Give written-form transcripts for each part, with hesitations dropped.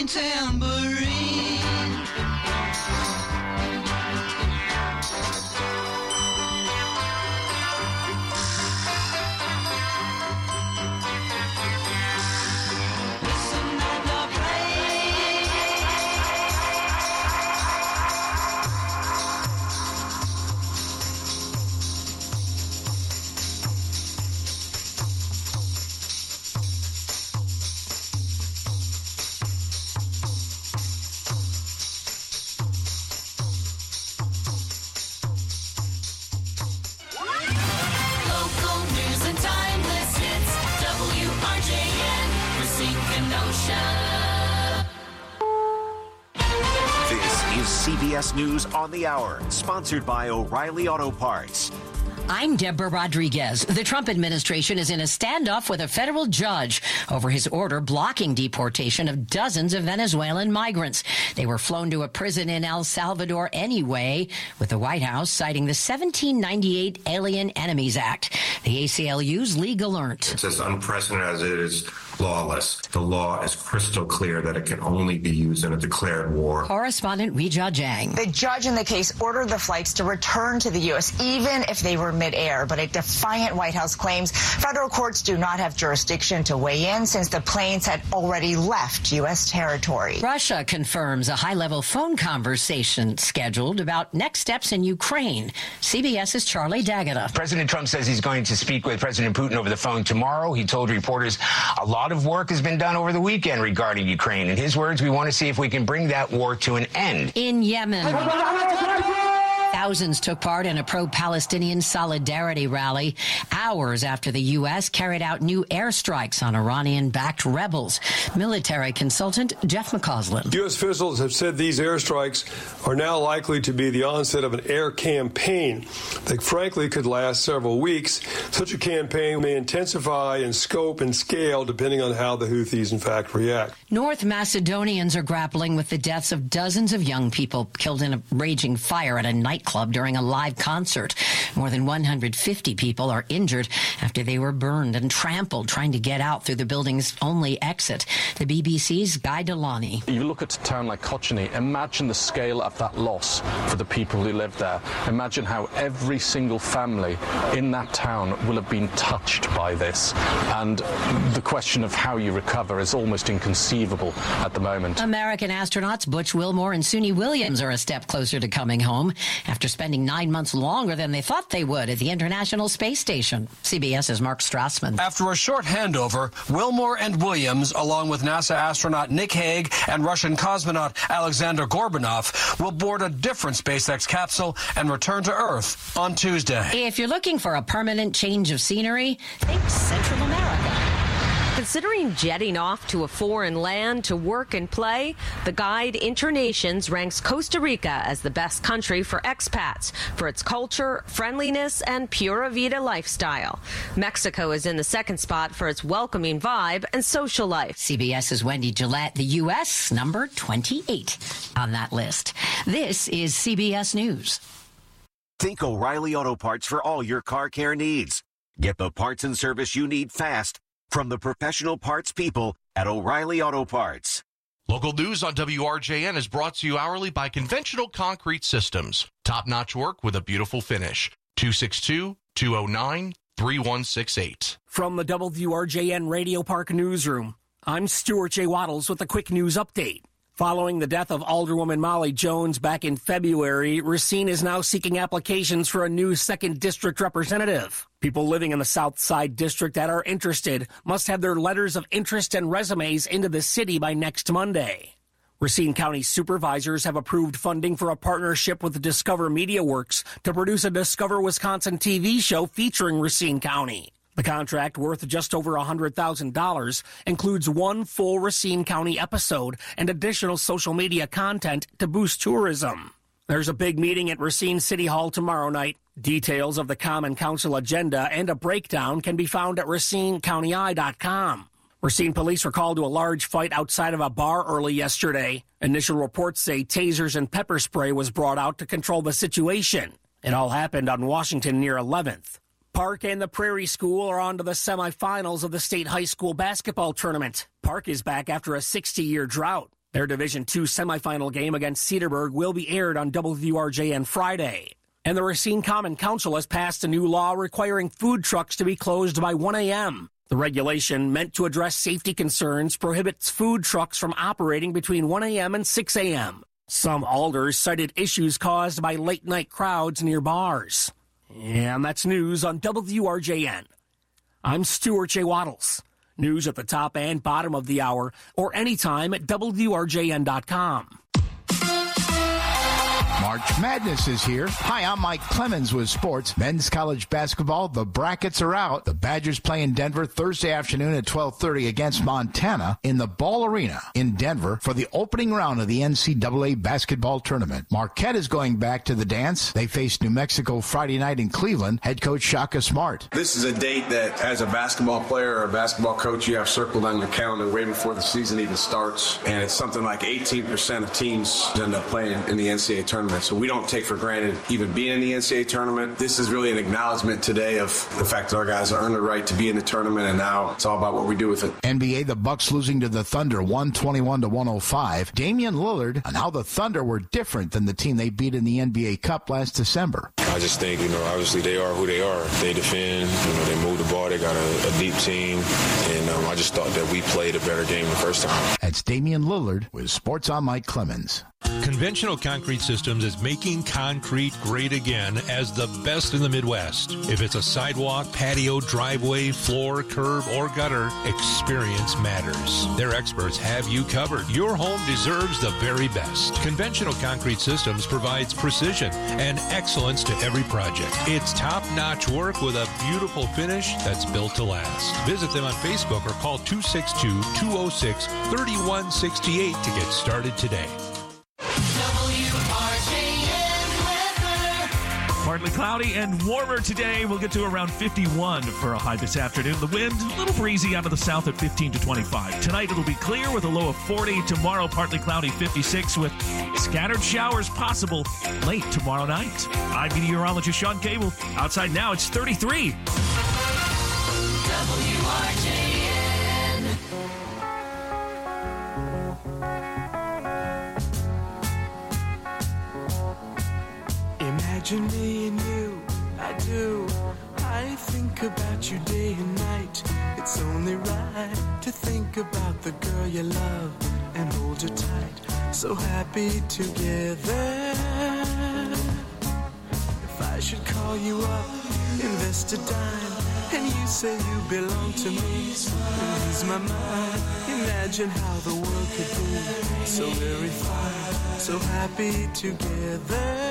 swing tambourine. CBS News on the Hour, sponsored by O'Reilly Auto Parts. I'm Deborah Rodriguez. The Trump administration is in a standoff with a federal judge over his order blocking deportation of dozens of Venezuelan migrants. They were flown to a prison in El Salvador anyway, with the White House citing the 1798 Alien Enemies Act. The ACLU's Lee Gallant. It's as unprecedented as it is lawless. The law is crystal clear that it can only be used in a declared war. Correspondent Rija Jang. The judge in the case ordered the flights to return to the U.S. even if they were midair, but a defiant White House claims federal courts do not have jurisdiction to weigh in since the planes had already left U.S. territory. Russia confirms a high-level phone conversation scheduled about next steps in Ukraine. CBS's Charlie D'Agata. President Trump says he's going to speak with President Putin over the phone tomorrow. He told reporters a lot of work has been done over the weekend regarding Ukraine. In his words, we want to see if we can bring that war to an end. In Yemen, thousands took part in a pro-Palestinian solidarity rally hours after the U.S. carried out new airstrikes on Iranian-backed rebels. Military consultant Jeff McCausland. U.S. officials have said these airstrikes are now likely to be the onset of an air campaign that frankly could last several weeks. Such a campaign may intensify in scope and scale depending on how the Houthis in fact react. North Macedonians are grappling with the deaths of dozens of young people killed in a raging fire at a nightclub during a live concert. More than 150 people are injured after they were burned and trampled trying to get out through the building's only exit. The BBC's Guy Delany. You look at a town like Kochany, imagine the scale of that loss for the people who live there. Imagine how every single family in that town will have been touched by this. And the question of how you recover is almost inconceivable at the moment. American astronauts Butch Wilmore and Suni Williams are a step closer to coming home after spending 9 months longer than they thought they would at the International Space Station. CBS's Mark Strassman. After a short handover, Wilmore and Williams, along with NASA astronaut Nick Hague and Russian cosmonaut Alexander Gorbanov, will board a different SpaceX capsule and return to Earth on Tuesday. If you're looking for a permanent change of scenery, think Central America. Considering jetting off to a foreign land to work and play, the guide Internations ranks Costa Rica as the best country for expats for its culture, friendliness, and pura vida lifestyle. Mexico is in the second spot for its welcoming vibe and social life. CBS's Wendy Gillette, the U.S. number 28 on that list. This is CBS News. Think O'Reilly Auto Parts for all your car care needs. Get the parts and service you need fast from the professional parts people at O'Reilly Auto Parts. Local news on WRJN is brought to you hourly by Conventional Concrete Systems. Top-notch work with a beautiful finish. 262-209-3168. From the WRJN Radio Park Newsroom, I'm Stuart J. Waddles with a quick news update. Following the death of Alderwoman Molly Jones back in February, Racine is now seeking applications for a new 2nd District representative. People living in the South Side District that are interested must have their letters of interest and resumes into the city by next Monday. Racine County supervisors have approved funding for a partnership with Discover Media Works to produce a Discover Wisconsin TV show featuring Racine County. The contract, worth just over $100,000, includes one full Racine County episode and additional social media content to boost tourism. There's a big meeting at Racine City Hall tomorrow night. Details of the Common Council agenda and a breakdown can be found at RacineCountyEye.com. Racine police were called to a large fight outside of a bar early yesterday. Initial reports say tasers and pepper spray was brought out to control the situation. It all happened on Washington near 11th. Park and the Prairie School are on to the semifinals of the state high school basketball tournament. Park is back after a 60-year drought. Their Division II semifinal game against Cedarburg will be aired on WRJN Friday. And the Racine Common Council has passed a new law requiring food trucks to be closed by 1 a.m. The regulation, meant to address safety concerns, prohibits food trucks from operating between 1 a.m. and 6 a.m. Some alders cited issues caused by late-night crowds near bars. And that's news on WRJN. I'm Stuart J. Waddles. News at the top and bottom of the hour, or anytime at WRJN.com. March Madness is here. Hi, I'm Mike Clemens with sports. Men's college basketball, the brackets are out. The Badgers play in Denver Thursday afternoon at 12:30 against Montana in the Ball Arena in Denver for the opening round of the NCAA basketball tournament. Marquette is going back to the dance. They face New Mexico Friday night in Cleveland. Head coach Shaka Smart. This is a date that, as a basketball player or a basketball coach, you have circled on your calendar way before the season even starts. And it's something like 18% of teams end up playing in the NCAA tournament. So we don't take for granted even being in the NCAA tournament. This is really an acknowledgement today of the fact that our guys earned the right to be in the tournament, and now it's all about what we do with it. NBA, the Bucks losing to the Thunder 121-105. Damian Lillard on how the Thunder were different than the team they beat in the NBA Cup last December. I just think, obviously they are who they are. They defend, they move the ball, they got a deep team, and I just thought that we played a better game the first time. That's Damian Lillard with Sports on Mike Clemens. Conventional Concrete Systems is making concrete great again as the best in the Midwest. If it's a sidewalk, patio, driveway, floor, curb, or gutter, experience matters. Their experts have you covered. Your home deserves the very best. Conventional Concrete Systems provides precision and excellence to every project. It's top-notch work with a beautiful finish that's built to last. Visit them on Facebook or call 262-206-3168 to get started today. Partly cloudy and warmer today. We'll get to around 51 for a high this afternoon. The wind, a little breezy out of the south at 15 to 25. Tonight it'll be clear with a low of 40. Tomorrow partly cloudy, 56 with scattered showers possible late tomorrow night. I'm meteorologist Sean Cable. Outside now it's 33. WRJN. Imagine me and you, I do. I think about you day and night. It's only right to think about the girl you love and hold her tight. So happy together. If I should call you up, invest a dime, and you say you belong to me, and ease my mind. Imagine how the world could be so very fine, so happy together.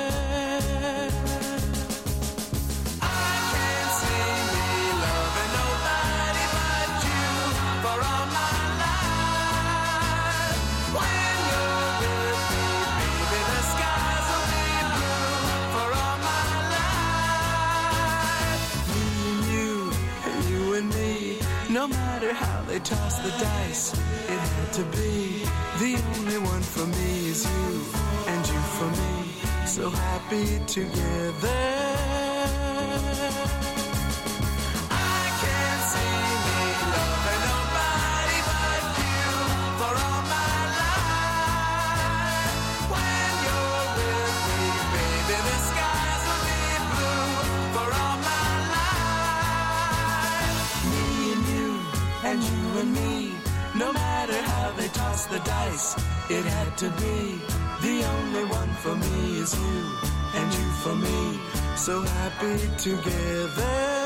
No matter how they toss the dice, it had to be. The only one for me is you, and you for me. So happy together. I can't see me loving nobody but you for all my life. When you're with me, baby, the skies will be blue for all my life. Me and you, and you and me, no matter how they toss the dice, it had to be. The only one for me is you, and you for me, so happy together.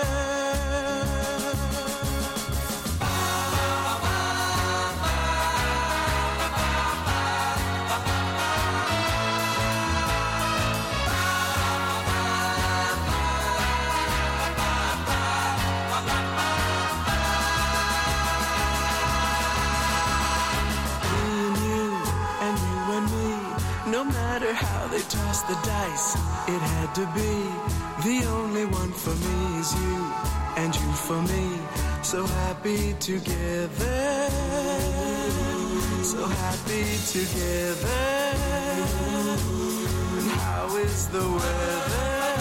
No matter how they toss the dice, it had to be. The only one for me is you, and you for me, so happy together. So happy together. And how is the weather?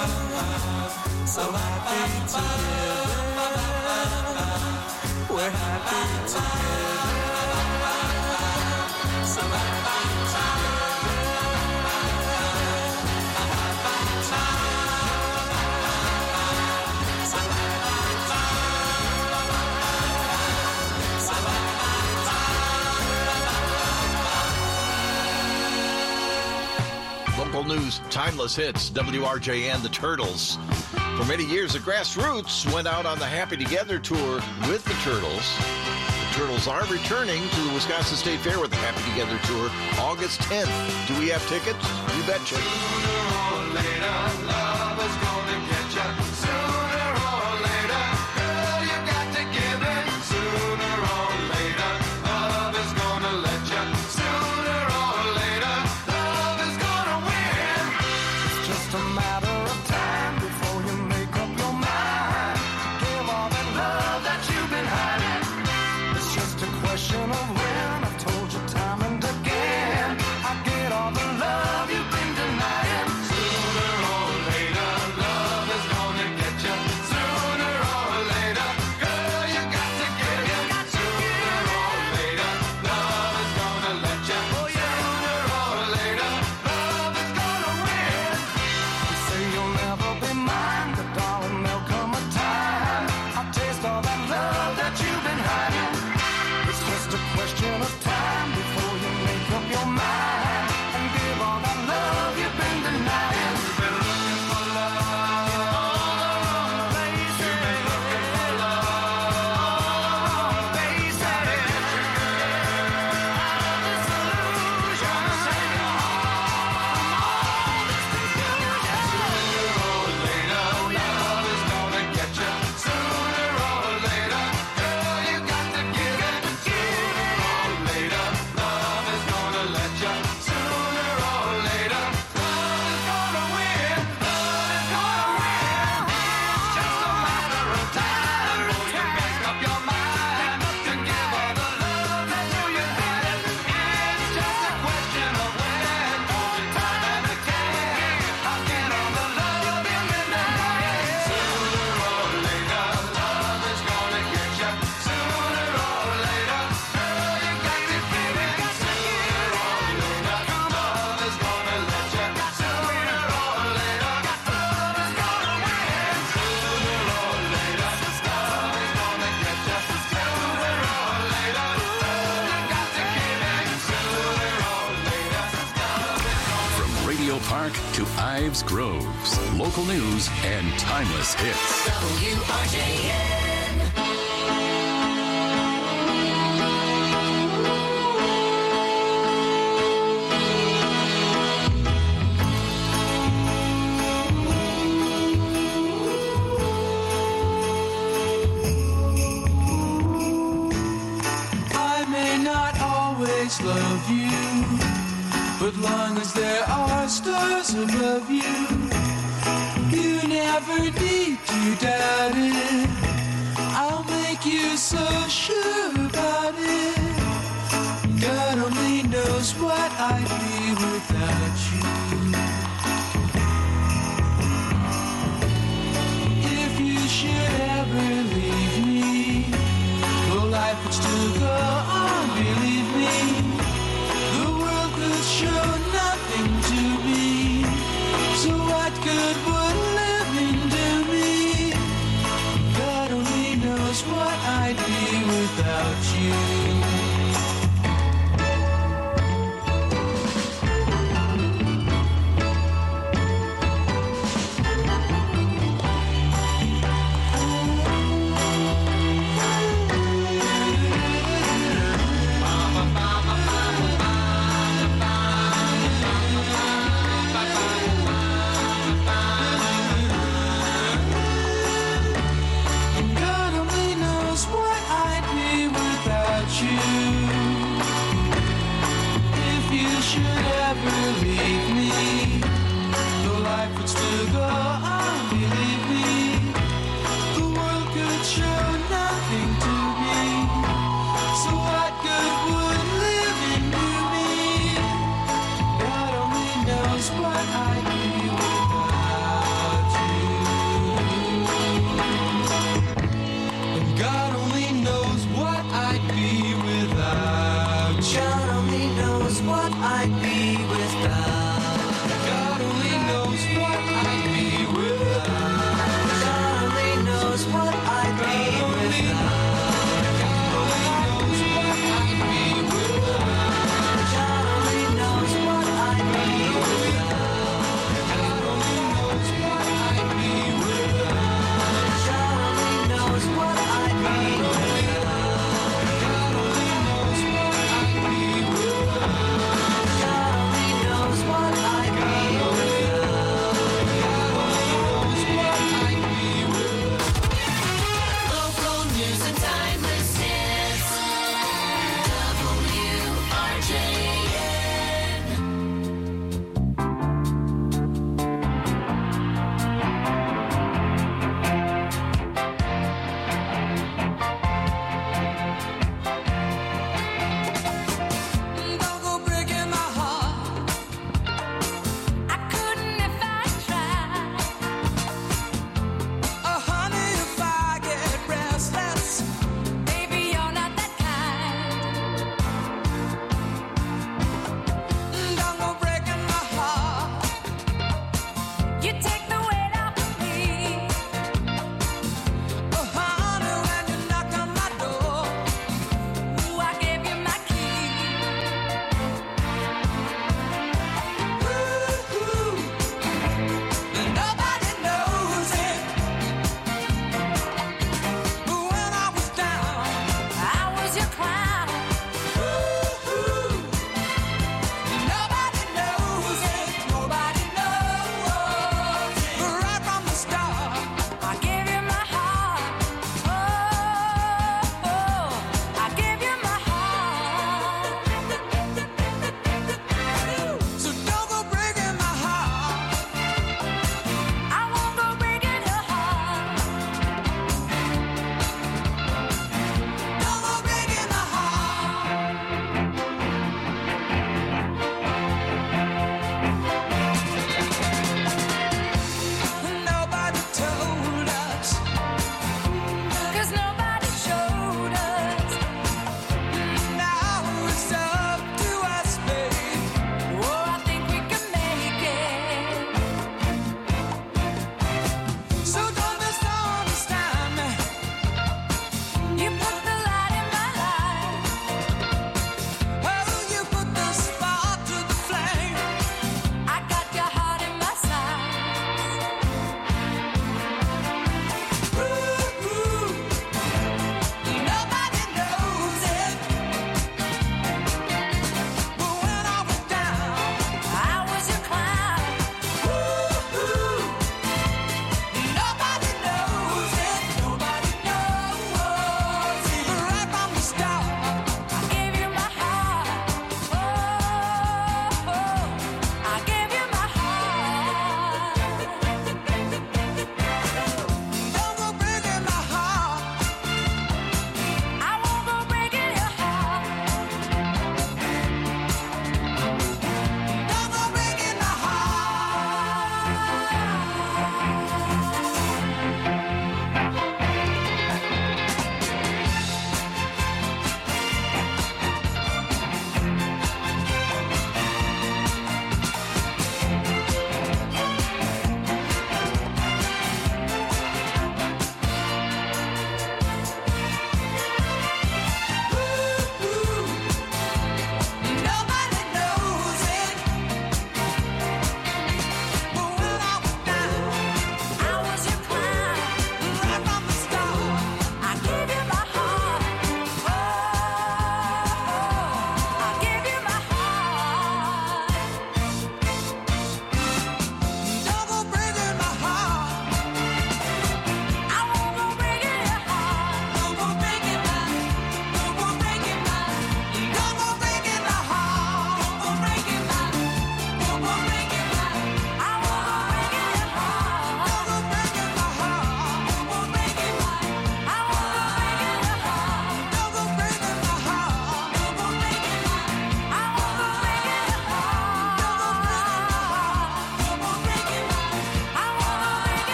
So happy together. We're happy together. So news, timeless hits, WRJN, the Turtles. For many years, the Grassroots went out on the Happy Together tour with the Turtles. The Turtles are returning to the Wisconsin State Fair with the Happy Together tour August 10th. Do we have tickets? You betcha. Sooner or later, love is gonna get you. Sooner or later, girl, you got to give in. Sooner or later, love is gonna let you. Sooner or later, love is gonna win. It's just a matter of time before you make up your mind to give all that love that you've been hiding. It's just a question of when. I've told you time and again, I get all the love you've been denying. Sooner or later, love is gonna get you. Sooner or later, girl, you got to give in. Sooner or later, love is gonna let you. Sooner or later, love is gonna win. You say you'll never be mine, but darling, there'll come a time I'll taste all that love that you've been hiding. It's just a question of time before you make up your mind and give all that love you've been denying. You've been looking for love all the wrong places. You've been looking for love all the wrong places. Disillusion, save your heart from all this confusion. Sooner or later, love is gonna get you. Sooner or later, girl, you got to give it. Sooner or later, love is gonna let you. Sooner or later, love is gonna win. Love is gonna win. It's just a matter of time before you make up your mind to give all the love that you've been. It's just a question of when. Hold your time and again, I'll get all the love you've been denying. Sooner or later, love is gonna get you. Sooner or later, girl, you got to give it. Sooner or later, love is gonna let you. Sooner or later, love is gonna win. Sooner or later, love is gonna get you. Sooner or later, you got to give it. Sooner or later, love is gonna. From Radio Park to Ives Groves, local news and timeless hits. WRJN. I may not always love you, but long as there are stars above you, you never need to doubt it. I'll make you so sure about it. God only knows what I'd be without you. If you should ever leave me, well, life would still go on, believe me. The world could show nothing to me. So what good would living do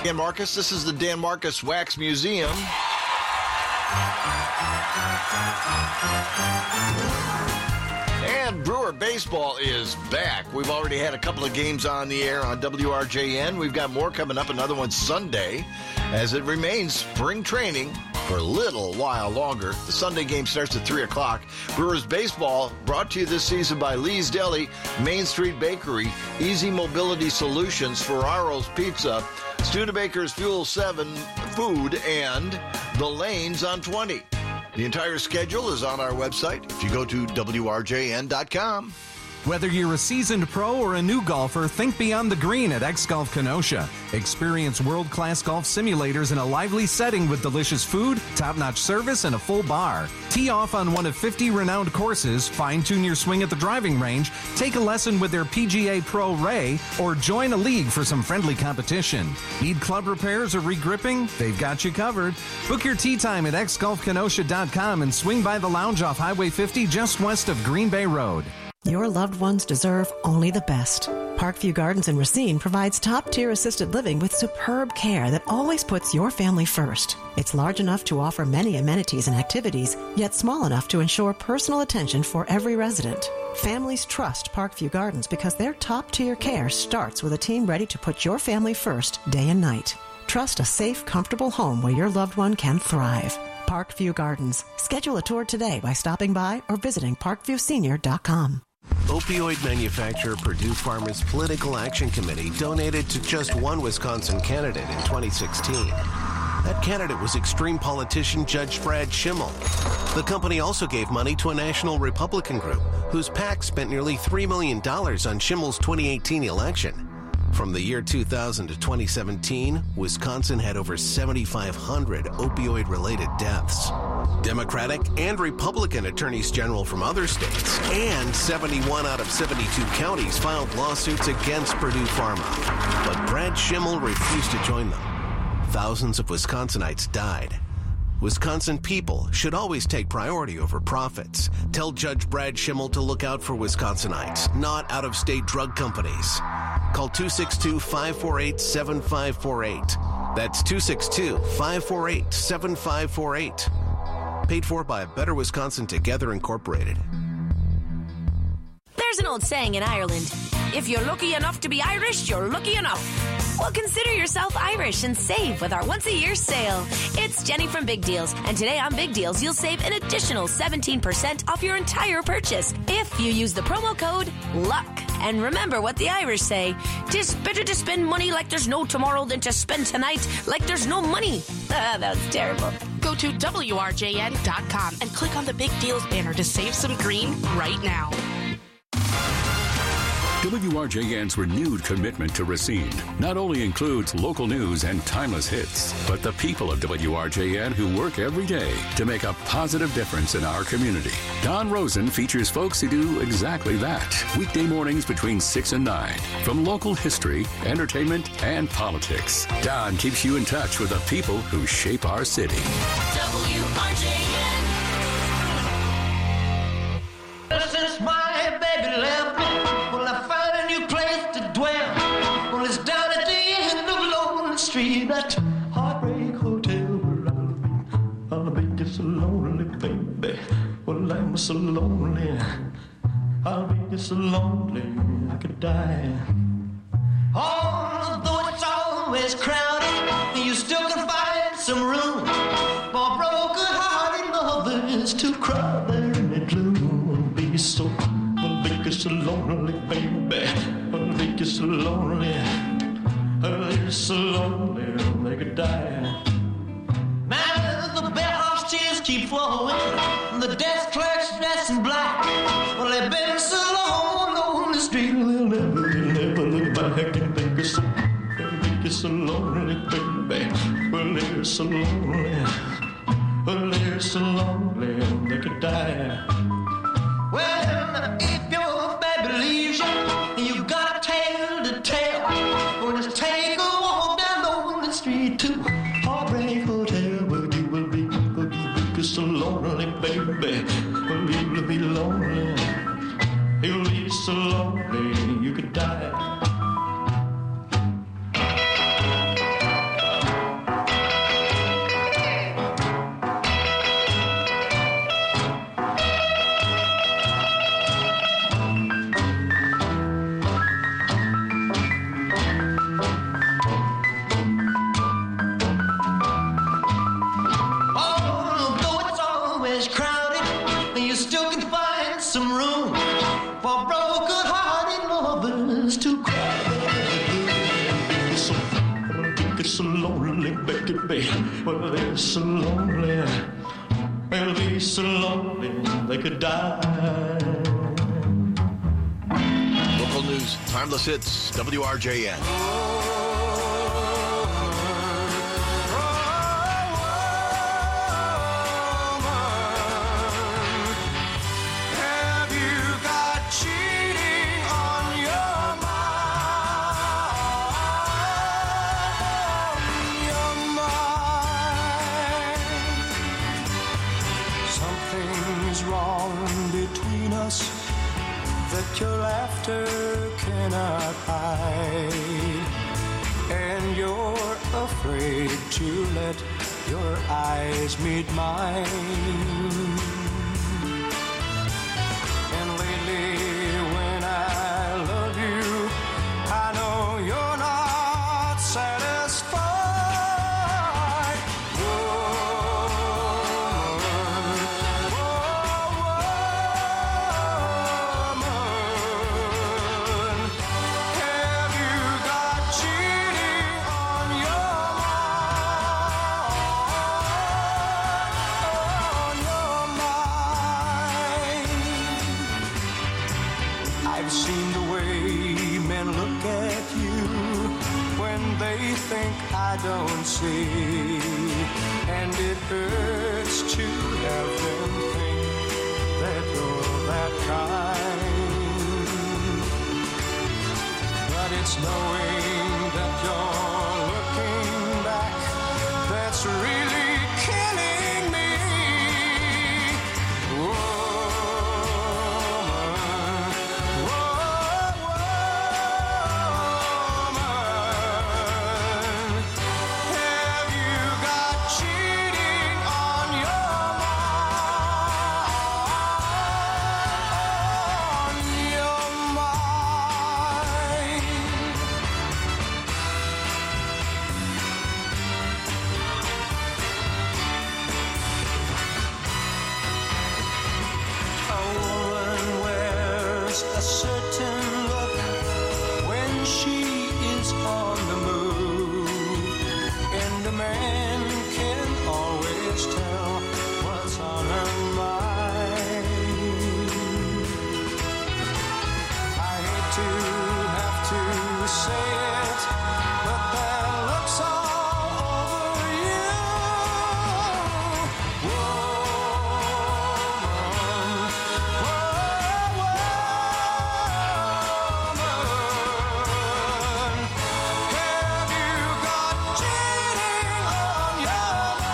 Dan Marcus. This is the Dan Marcus Wax Museum. And Brewer Baseball is back. We've already had a couple of games on the air on WRJN. We've got more coming up, another one Sunday, as it remains spring training for a little while longer. The Sunday game starts at 3 o'clock. Brewers Baseball brought to you this season by Lee's Deli, Main Street Bakery, Easy Mobility Solutions, Ferraro's Pizza, Studebaker's Fuel 7 Food, and The Lanes on 20. The entire schedule is on our website if you go to WRJN.com. Whether you're a seasoned pro or a new golfer, think beyond the green at X-Golf Kenosha. Experience world-class golf simulators in a lively setting with delicious food, top-notch service, and a full bar. Tee off on one of 50 renowned courses, fine-tune your swing at the driving range, take a lesson with their PGA Pro Ray, or join a league for some friendly competition. Need club repairs or regripping? They've got you covered. Book your tee time at xgolfkenosha.com and swing by the lounge off Highway 50 just west of Green Bay Road. Your loved ones deserve only the best. Parkview Gardens in Racine provides top-tier assisted living with superb care that always puts your family first. It's large enough to offer many amenities and activities, yet small enough to ensure personal attention for every resident. Families trust Parkview Gardens because their top-tier care starts with a team ready to put your family first day and night. Trust a safe, comfortable home where your loved one can thrive. Parkview Gardens. Schedule a tour today by stopping by or visiting parkviewsenior.com. Opioid manufacturer Purdue Pharma's Political Action Committee donated to just one Wisconsin candidate in 2016. That candidate was extreme politician Judge Brad Schimmel. The company also gave money to a national Republican group whose PAC spent nearly $3 million on Schimmel's 2018 election. From the year 2000 to 2017, Wisconsin had over 7,500 opioid-related deaths. Democratic and Republican attorneys general from other states and 71 out of 72 counties filed lawsuits against Purdue Pharma. But Brad Schimmel refused to join them. Thousands of Wisconsinites died. Wisconsin people should always take priority over profits. Tell Judge Brad Schimmel to look out for Wisconsinites, not out-of-state drug companies. Call 262-548-7548. That's 262-548-7548. Paid for by Better Wisconsin Together Incorporated. There's an old saying in Ireland, if you're lucky enough to be Irish, you're lucky enough. Well, consider yourself Irish and save with our once-a-year sale. It's Jenny from Big Deals, and today on Big Deals, you'll save an additional 17% off your entire purchase if you use the promo code LUCK. And remember what the Irish say, 'tis better to spend money like there's no tomorrow than to spend tonight like there's no money. That was terrible. Go to WRJN.com and click on the Big Deals banner to save some green right now. WRJN's renewed commitment to Racine not only includes local news and timeless hits, but the people of WRJN who work every day to make a positive difference in our community. Don Rosen features folks who do exactly that. Weekday mornings between 6 and 9. From local history, entertainment, and politics, Don keeps you in touch with the people who shape our city. WRJN. Since my baby left me, will I find a new place to dwell? Well, it's down at the end of Lonely Street, that Heartbreak Hotel where I'll be just so lonely, baby. Well, I'm so lonely, I'll be just so lonely, I could die. Although it's always crowded, you still can find some room for broken-hearted lovers to cry there in the gloom. So, I'll make you so lonely, baby. I'll make you so lonely. I'll make you so lonely, they could die. Now the bellhop's tears keep flowing. The desk clerk's dressed in black. Well, they've been so long on the street, they'll never look back and make you so lonely, baby. Well, they're so lonely. Well, they're so lonely, they could die. Well, if your baby leaves you, you got a tale to tell. Well, just take a walk down Lonely Street to Heartbreak Hotel, where you will be so lonely, baby. Well, you will be lonely. You'll be so lonely, you could die. be. Well, they're so lonely. They'll be so lonely they could die. Local news, timeless hits, WRJN. Have you got cheating on your mind? Something's wrong between us that your laughter cannot hide, and you're afraid to let your eyes meet mine. And lately when I love you, I know you're not satisfied. Have you got cheating on your mind? I've seen the way men look at you when they think I don't see, and it hurts to have them think that you're that kind. But it's knowing that you're looking back that's really killing me. Have you got cheating on your mind? A woman wears a certain look when she is on the move, and a man can always tell what's on her mind. I hate to have to say it, but that looks all over you. Have you got cheating on your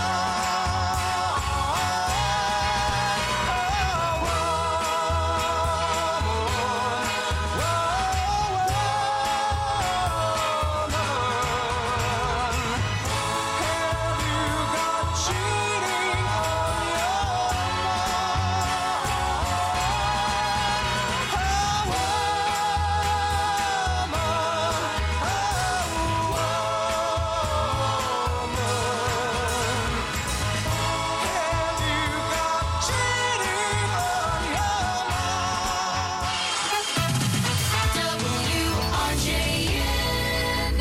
WRJN.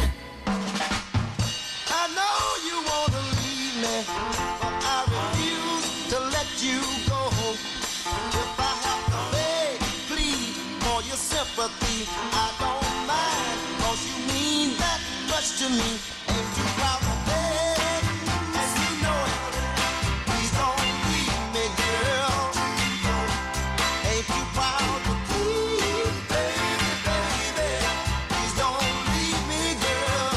I know you wanna leave me, but I refuse to let you go. If I have to beg, plead for your sympathy, I don't mind, 'cause you mean that much to me. Ain't you proud to beg, and you know it? Please don't leave me, girl. Ain't you proud to plead, baby, baby? Please don't leave me, girl.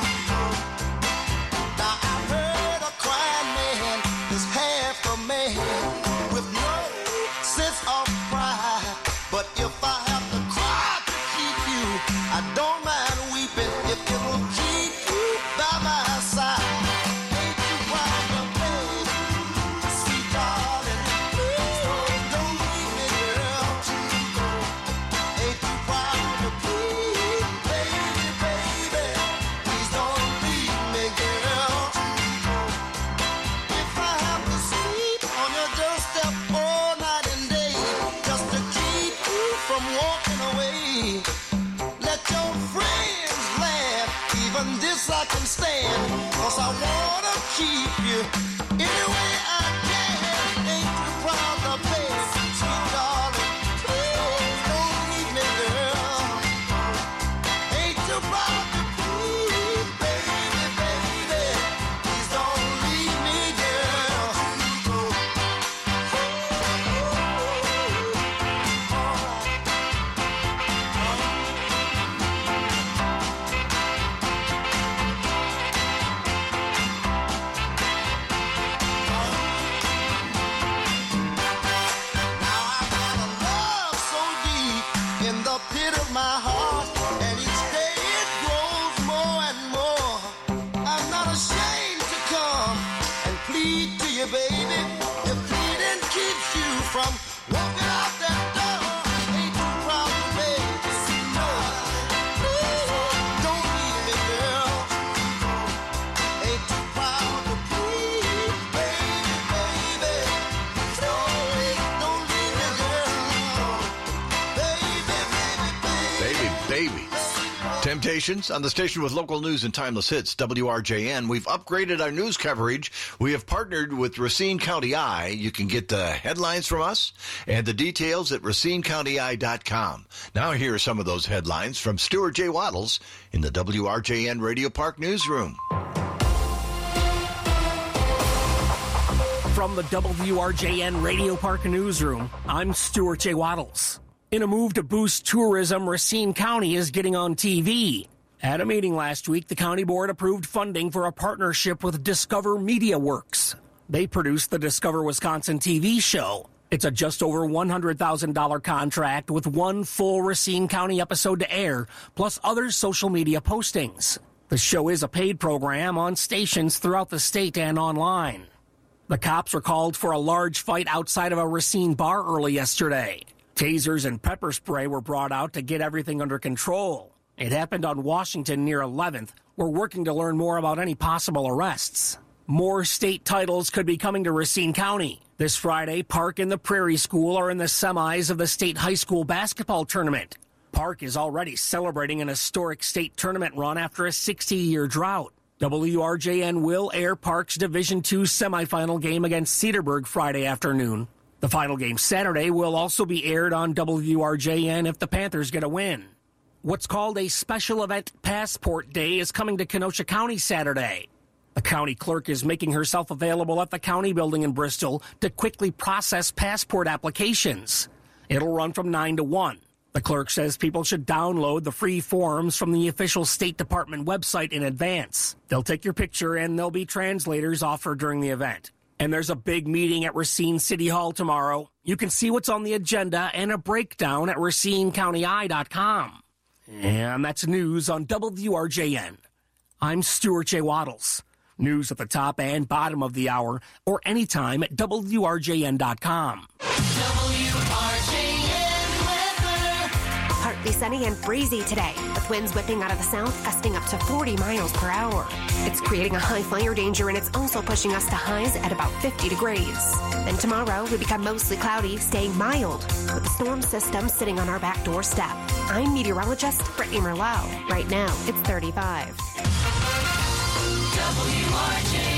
Now I've heard a crying man is half a man with no sense of pride. But if I have to cry to keep you, I don't mind weeping if it'll keep you by my side. Ain't you proud of me, sweet darling? Please don't leave me, girl. Ain't you proud of me, baby, baby? Please don't leave me, girl. If I have to sleep on your doorstep all night and day just to keep you from walking away, let your friends laugh, even even this I can stand, 'cause I wanna keep you any way I can. Ain't too proud to beg, sweet darling, please don't leave me, girl. Ain't too proud to please, baby, baby, please don't leave me, girl. In the pit of my heart, and each day it grows more and more. I'm not ashamed to come and plead to you, baby. If pleading keeps you from walking out that door, ain't too proud to beg. No, please don't leave me, girl. Ain't too proud to please, baby, baby. Don't leave me, girl. Baby. Temptations on the station with local news and timeless hits, WRJN. We've upgraded our news coverage. We have partnered with Racine County Eye. You can get the headlines from us and the details at racinecountyeye.com. Now here are some of those headlines from Stuart J. Waddles in the WRJN Radio Park newsroom. From the WRJN Radio Park newsroom, I'm Stuart J. Waddles. In a move to boost tourism, Racine County is getting on TV. At a meeting last week, the county board approved funding for a partnership with Discover Media Works. They produced the Discover Wisconsin TV show. It's a just over $100,000 contract with one full Racine County episode to air, plus other social media postings. The show is a paid program on stations throughout the state and online. The cops were called for a large fight outside of a Racine bar early yesterday. Tasers and pepper spray were brought out to get everything under control. It happened on Washington near 11th. We're working to learn more about any possible arrests. More state titles could be coming to Racine County. This Friday, Park and the Prairie School are in the semis of the state high school basketball tournament. Park is already celebrating an historic state tournament run after a 60-year drought. WRJN will air Park's Division II semifinal game against Cedarburg Friday afternoon. The final game Saturday will also be aired on WRJN if the Panthers get a win. What's called a Special Event Passport Day is coming to Kenosha County Saturday. The county clerk is making herself available at the county building in Bristol to quickly process passport applications. It'll run from 9 to 1. The clerk says people should download the free forms from the official State Department website in advance. They'll take your picture and there'll be translators offered during the event. And there's a big meeting at Racine City Hall tomorrow. You can see what's on the agenda and a breakdown at racinecountyeye.com. And that's news on WRJN. I'm Stuart J. Waddles. News at the top and bottom of the hour or anytime at WRJN.com. Partly sunny and breezy today, with winds whipping out of the south, gusting up to 40 miles per hour. It's creating a high fire danger, and it's also pushing us to highs at about 50 degrees. Then tomorrow, we become mostly cloudy, staying mild, with the storm system sitting on our back doorstep. I'm meteorologist Brittany Merlot. Right now, it's 35. WRJN.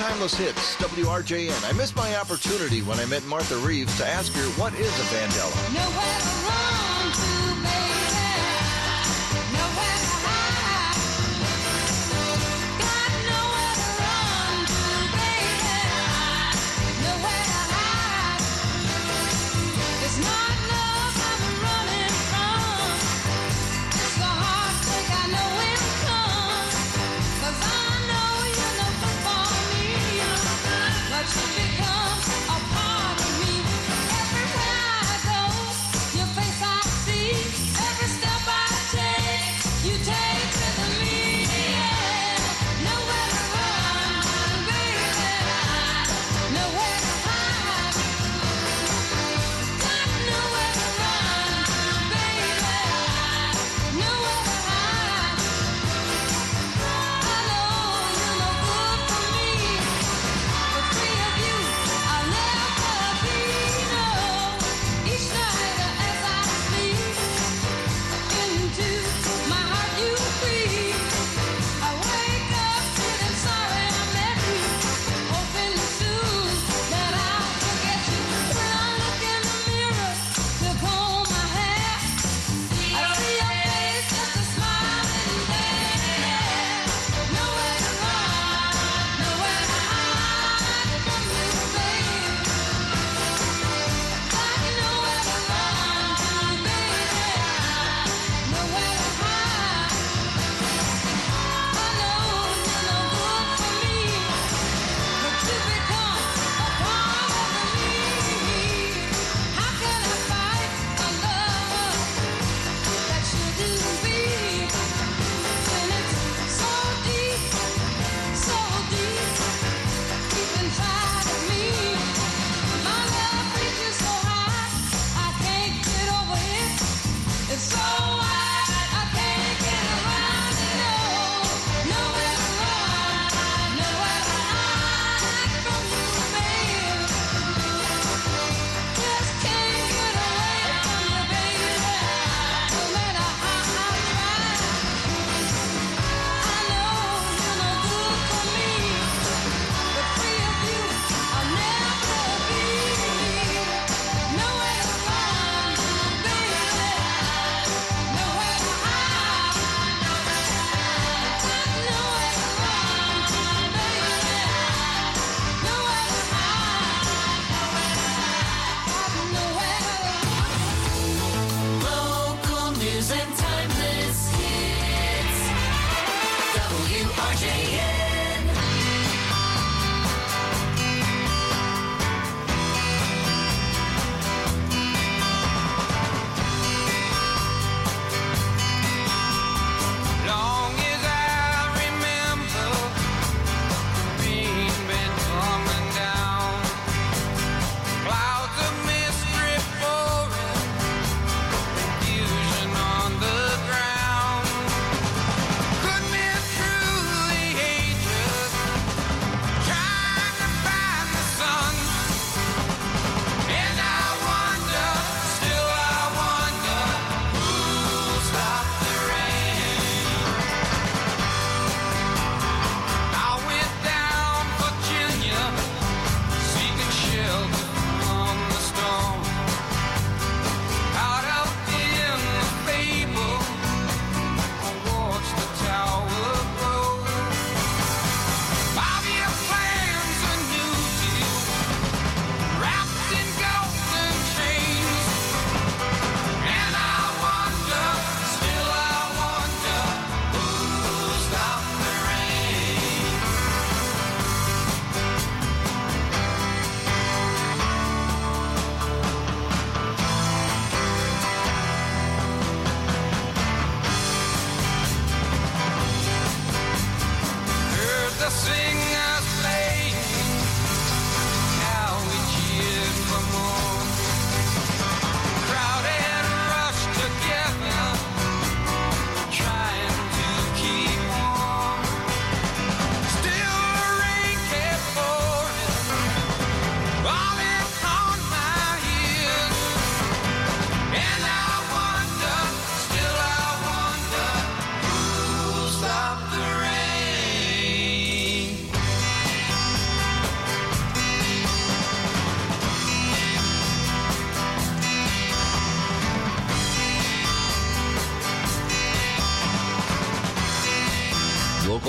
timeless hits, WRJN. I missed my opportunity when I met Martha Reeves to ask her, what is a Vandella? Nowhere to run to, baby. Nowhere to hide. Got nowhere to run to, baby. Nowhere to hide. It's not love I'm running from. It's the heartbreak I know will come. 'Cause I know you're no good for me. But you become a part of me. Everywhere I go, your face I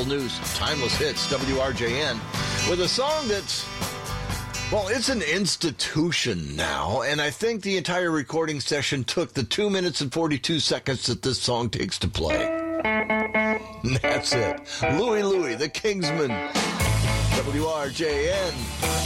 local news, timeless hits, WRJN, with a song that's, well, it's an institution now, and I think the entire recording session took the 2 minutes and 42 seconds that this song takes to play. And that's it. Louie Louie, the Kingsman, WRJN.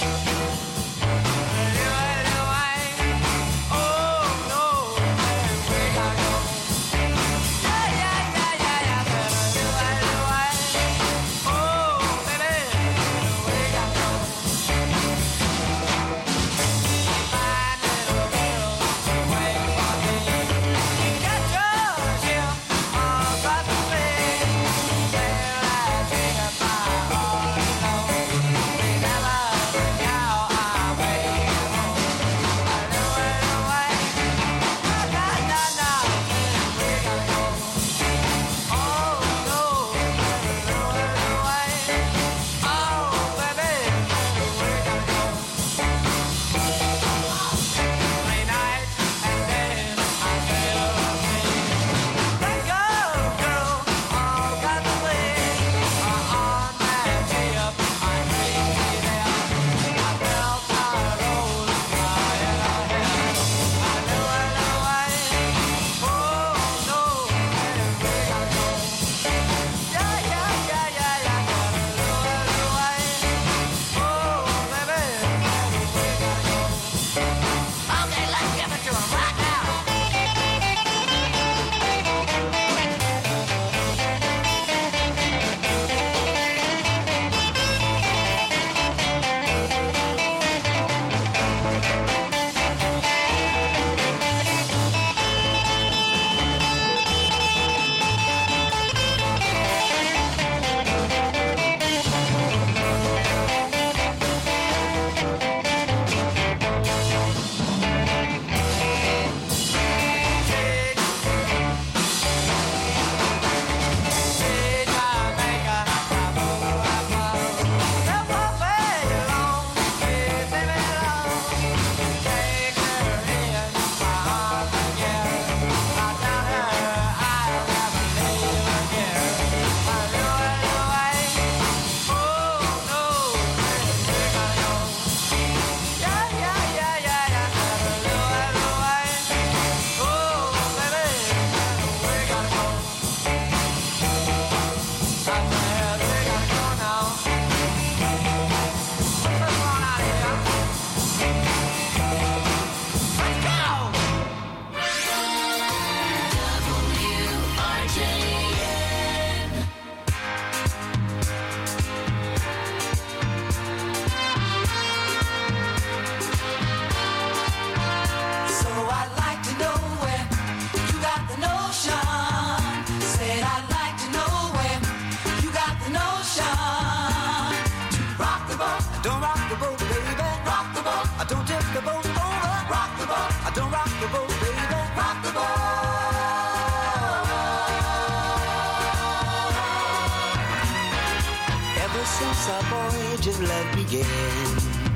since our voyage of love began.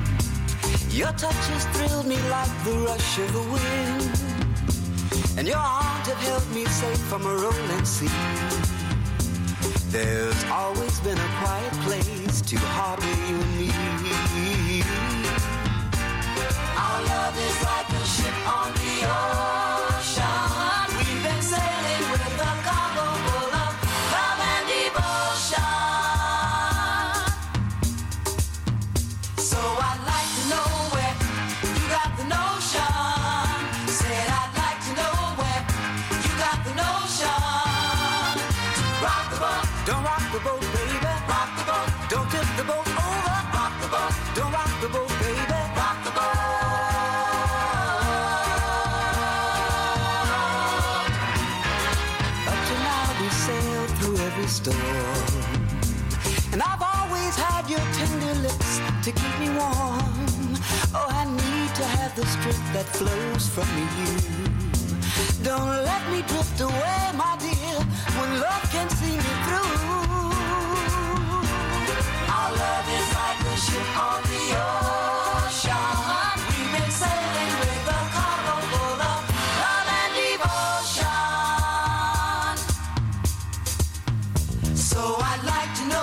Your touch has thrilled me like the rush of the wind, and your arms have held me safe from a rolling sea. There's always been a quiet place to harbor you and me. Our love is like a ship on the ocean. We've been sailing with a cargo full of love and devotion. So I'd like to know where you got the notion. Said I'd like to know where you got the notion. Rock the boat, don't rock the boat, baby. Rock the boat, don't tip the boat over. Rock the boat, don't rock the boat, baby. Rock the boat. Up to now we sailed through every storm, and I've always had your tender lips to keep me warm. Oh, I need to have the strength that flows from you. Don't let me drift away, my dear, when love can see me through. Our love is like a ship on the ocean. We've been sailing with a cargo full of love and devotion. So I'd like to know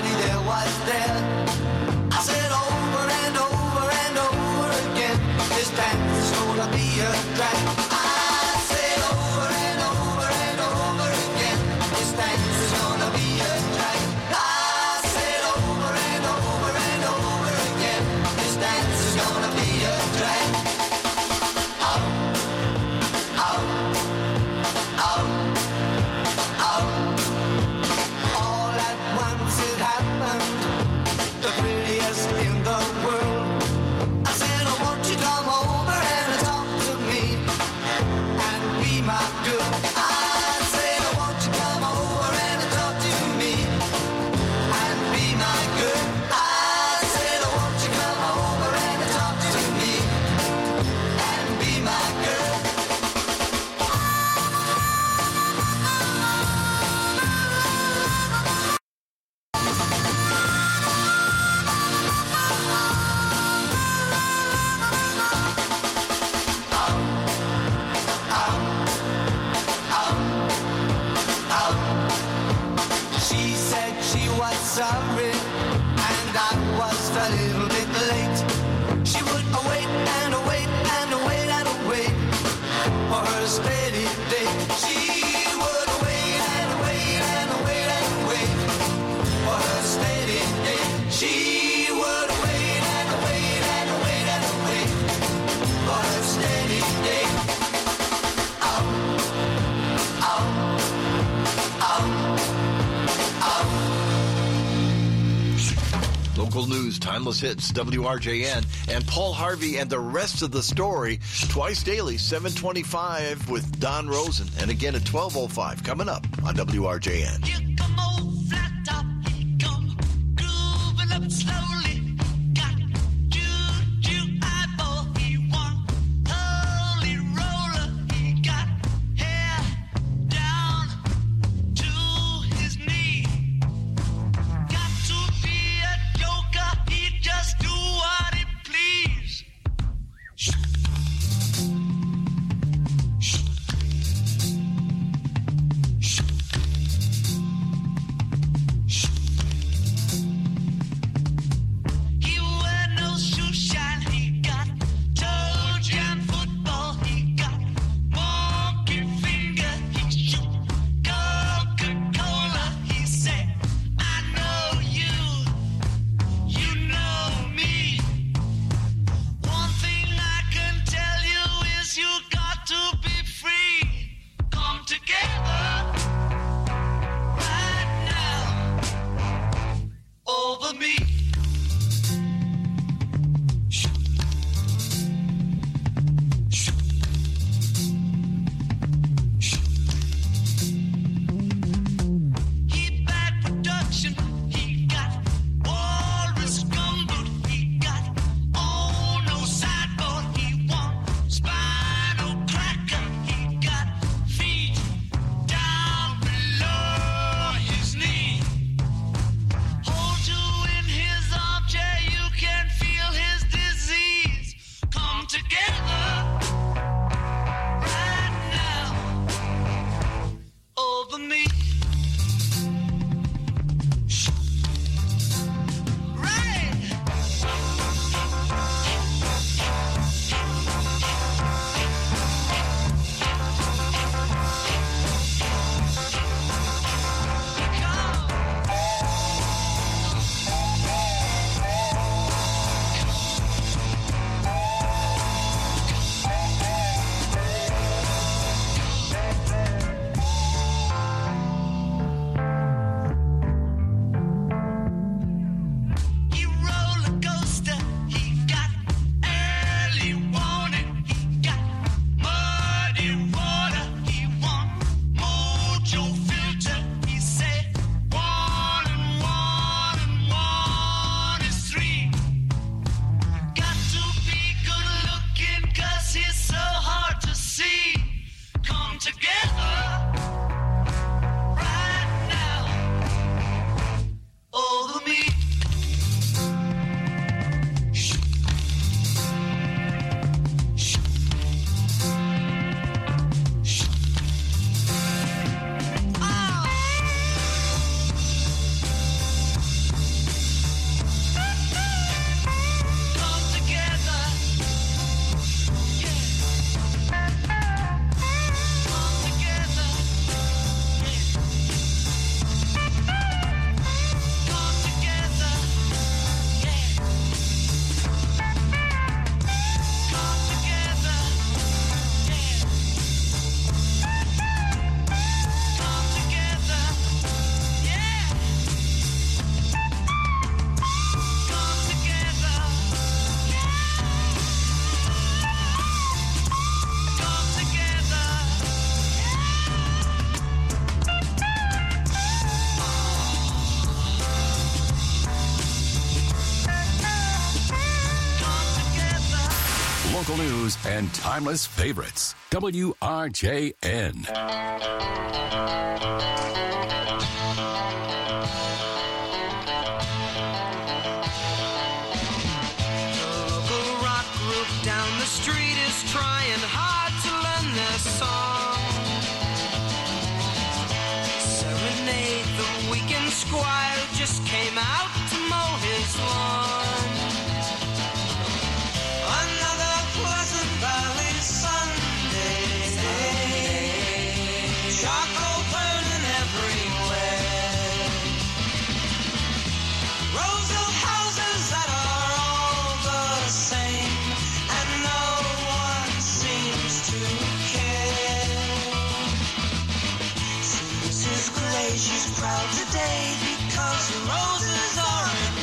nobody there was there. I said over and over and over again, this dance is gonna be a drag. I said over and over and over again, this dance is gonna be a drag. I said over and over and over again, this dance is gonna be a drag. Out, out, out, out. All at once it happened, the prettiest in the world. I said, oh, won't you come over and talk to me and be my girl? I said, oh, won't you come over and talk to me and be my girl? I said, oh, won't you come over and talk to me and be my girl? She said she was sorry, and I was a little bit late. She would wait and wait and wait and wait for her steady date. She would wait and wait and wait and wait for her steady date. She would wait and wait and wait and wait for her steady date. Out, out, out. Local news, timeless hits, WRJN, and Paul Harvey and the rest of the story twice daily, 7:25 with Don Rosen, and again at 12:05 coming up on WRJN. Hold you in his local news, and timeless favorites. WRJN. Down the street is trying hard to learn their song. Serenade the weekend squire who just came out to mow his lawn. Another Pleasant Valley Sunday. Charcoal burning everywhere. Rows of houses that are all the same. She's proud today because the roses are in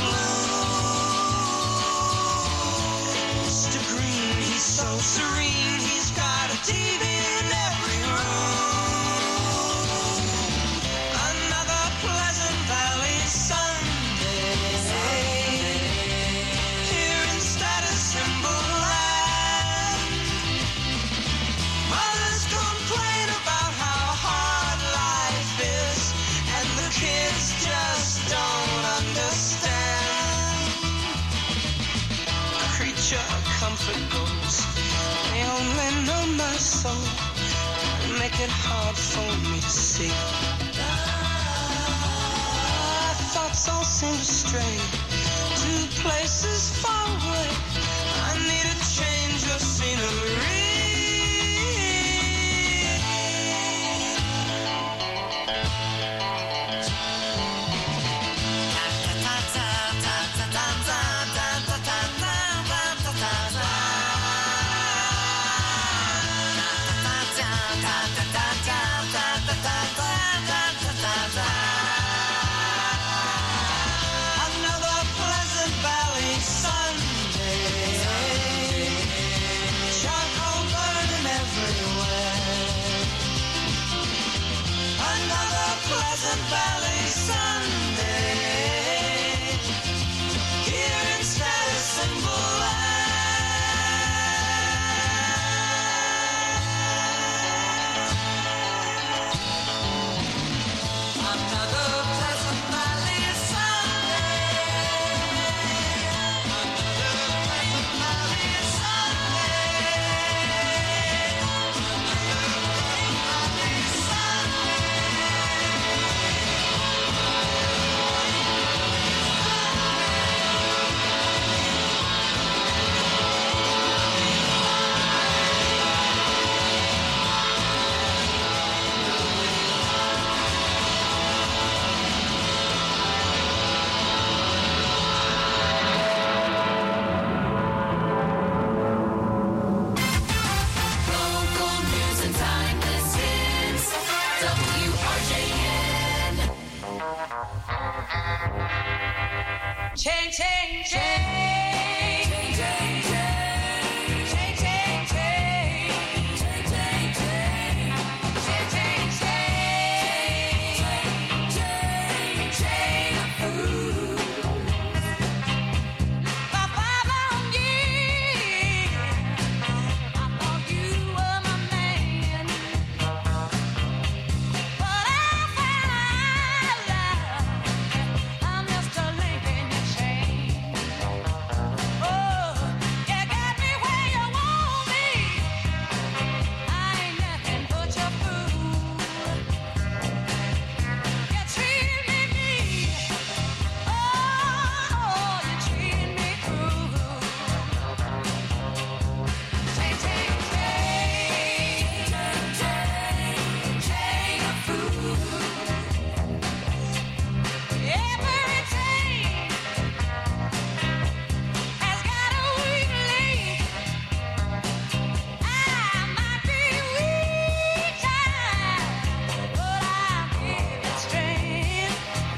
bloom. Mr. Green, he's so serene, he's got a TV in every room. Another Pleasant Valley Sunday. Here in Status Symbol Land, mothers complain about how hard life is. The kids just don't understand. Creature of comfort goes, they only know my soul, and make it hard for me to see. Thoughts all seem to stray to places far away. I need a change of scenery. Another Pleasant Valley Sunday. Charcoal burning everywhere. Another Pleasant Valley Sunday. Here in Status Symbol Change, change, change. Change, change, change. Change, change, change. Change, change, change. Change, change, change. Change of food. For 5 long years, I thought you were my man. But I found out I'm just a link in your chain. Oh, you got me where you want me. I ain't nothing but your fool. You treat me mean. Oh, you treat me cruel. Change, change, change. Change of food. Every change has got a weak link. I might be weak, child, but I'll give it strength.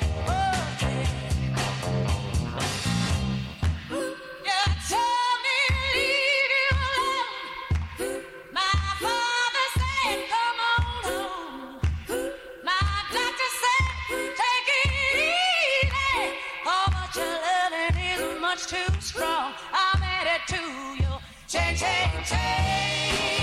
You told me leave you alone. My father said come on home. My doctor said take it easy. Oh, but your loving is much too strong. I'm headed to your Change, change, change.